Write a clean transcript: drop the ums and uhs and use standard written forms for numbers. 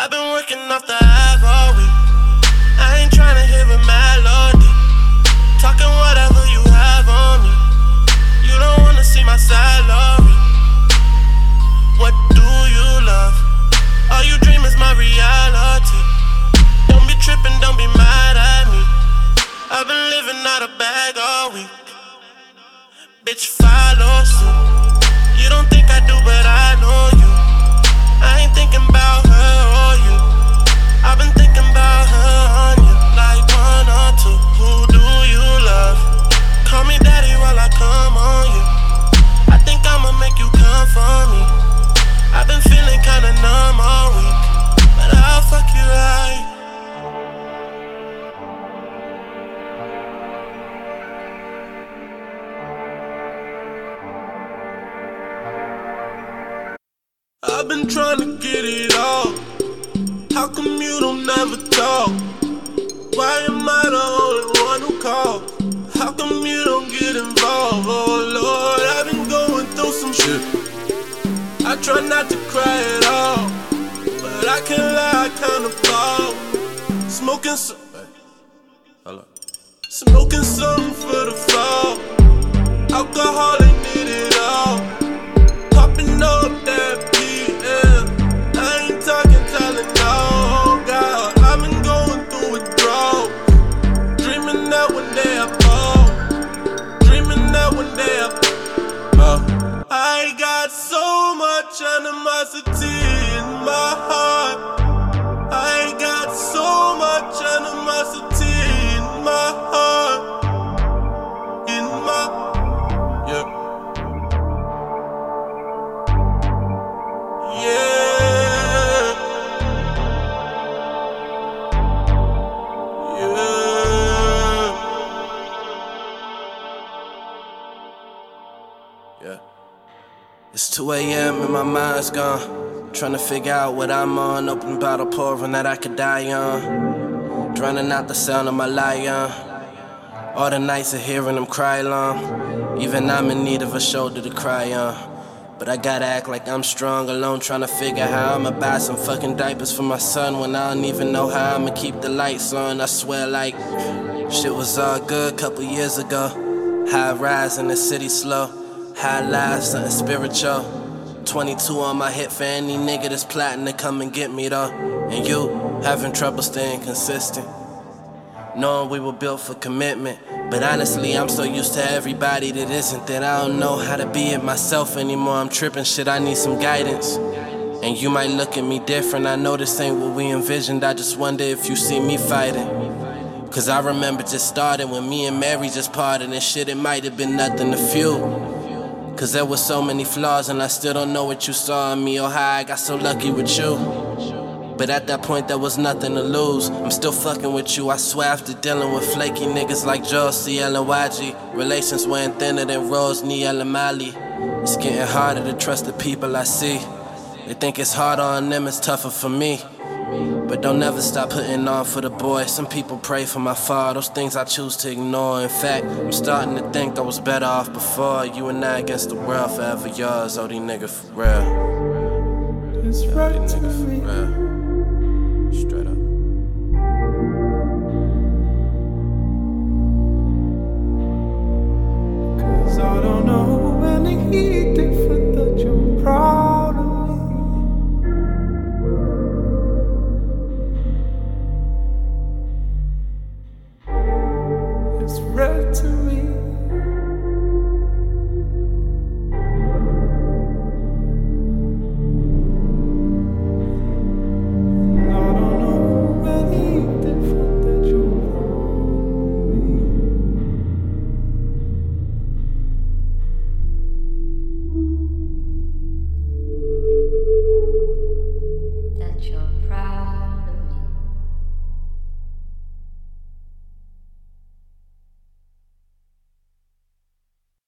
I've been working off the half all week. I ain't tryna hit with melody. Talking whatever you have on me. You don't wanna see my salary. What do you love? All you dream is my reality. Don't be tripping, don't be mad at me. I've been living out a bag all week. Bitch, follow suit. You don't think I do, but I know you. I ain't thinking about her or you. I've been thinking about her on you. Like one or two. Who do you love? Call me daddy while I come on you. I think I'ma make you come for me. I've been feeling kinda numb all week, but I'll fuck you right. I've been trying to get it all. How come you don't never talk? Why am I the only one who calls? How come you don't get involved? Oh Lord, I've been going through some shit. I try not to cry at all, but I can't lie, I kinda fall. Smoking Smoking something for the fall. Alcohol ain't need it all. Popping up that PM. I ain't talking Tylenol. Oh God, I've been going through withdrawals. Dreaming that one day I fall. Dreaming that one day I got so much animosity in my heart. I got so much animosity in my heart. In my, yeah. Yeah. Yeah. Yeah. It's 2 a.m. and my mind's gone. Tryna figure out what I'm on. Open bottle pouring that I could die on. Drowning out the sound of my lion. All the nights of hearing them cry long. Even I'm in need of a shoulder to cry on. But I gotta act like I'm strong alone. Tryna figure how I'ma buy some fucking diapers for my son when I don't even know how I'ma keep the lights on. I swear like shit was all good couple years ago. High rise in the city slow. High life, something spiritual. 22 on my hip for any nigga that's plotting to come and get me though. And you having trouble staying consistent, knowing we were built for commitment. But honestly, I'm so used to everybody that isn't, that I don't know how to be it myself anymore. I'm tripping shit, I need some guidance. And you might look at me different, I know this ain't what we envisioned. I just wonder if you see me fighting. Cause I remember just starting when me and Mary just parted and shit, it might have been nothing to few. Cause there were so many flaws and I still don't know what you saw in me or how I got so lucky with you. But at that point there was nothing to lose. I'm still fucking with you, I swear, after dealing with flaky niggas like Joe, CL and YG. Relations wearing thinner than Rose, Niel and Mali. It's getting harder to trust the people I see. They think it's harder on them, it's tougher for me. But don't never stop putting on for the boy. Some people pray for my fall, those things I choose to ignore. In fact, I'm starting to think I was better off before. You and I against the world, forever yours, OD nigga for real. It's right to me.